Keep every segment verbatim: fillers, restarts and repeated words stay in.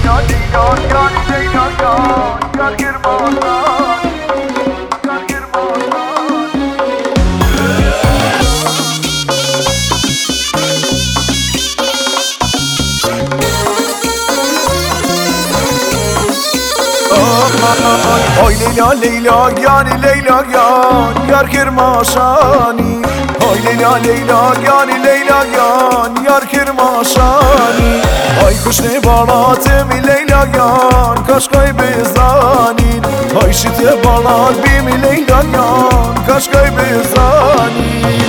Oy Leyla Leyla yani Leyla yan yar kirmaşani. Oy Leyla Leyla yani Leyla yan yar kirmaşani. Ay kuşne baratım Leyla yan kaşkay bezanin. Ay şite balat bim Leyla yan kaşkay bezanin.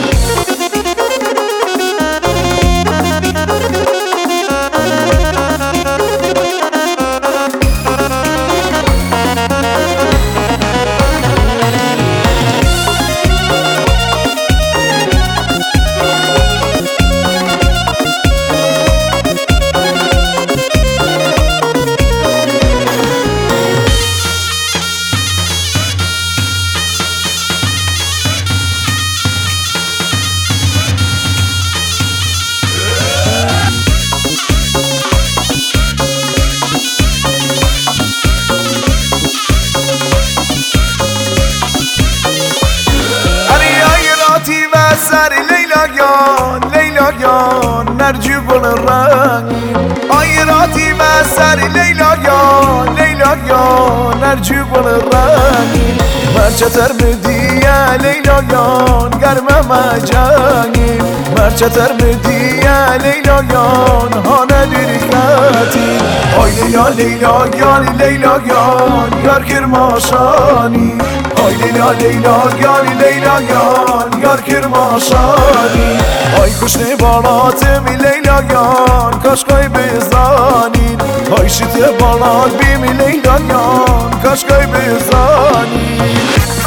سر ليلى جان ليلى جان نرجو بالرنگ آيراتي ما سر ليلى جان ليلى جان نرجو بالرنگ مرچتر بدي يا ليلى جان گرمه مجاني مرچتر بدي يا ليلى جان هانا دركاتي آي ليلى ليلى جان ليلى جان يار كرماشاني آي ليلى ليلى جان ليلى جان yar kirmaşani. Ay kuşne baratım Leyla yan kaşkay bezanin. Ay şite balat bim Leyla yan kaşkay bezanin.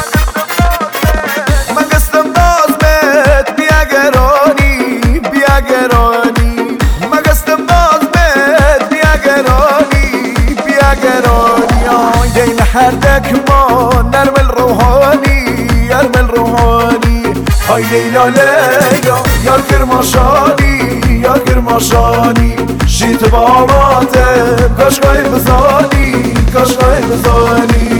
من قصدم نازمت بیا گرانی بیا گرانی. من قصدم نازمت بیا گرانی بیا گرانی. آی دین هر دکما نرم الروحانی نرم الروحانی. Ay Leyla Leyla yar kirmaşani yar kirmaşani. Şit baratım kaşkay bezani kaşkay bezani.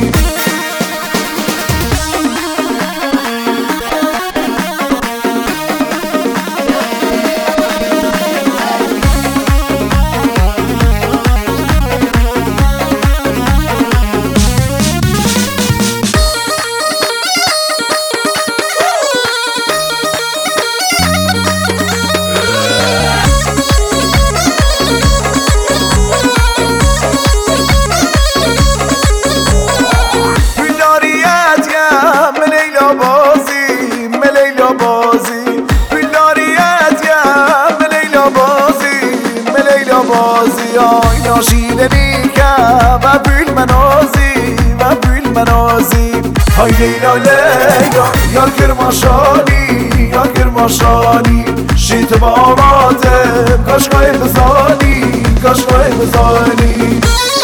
آی ناشینه نیکه و بیل منازی و بیل منازی. آی لیلا لیلا یار کرماشانی یار کرماشانی. شیط باراتم کاشکای بزانی کاشکای بزانی.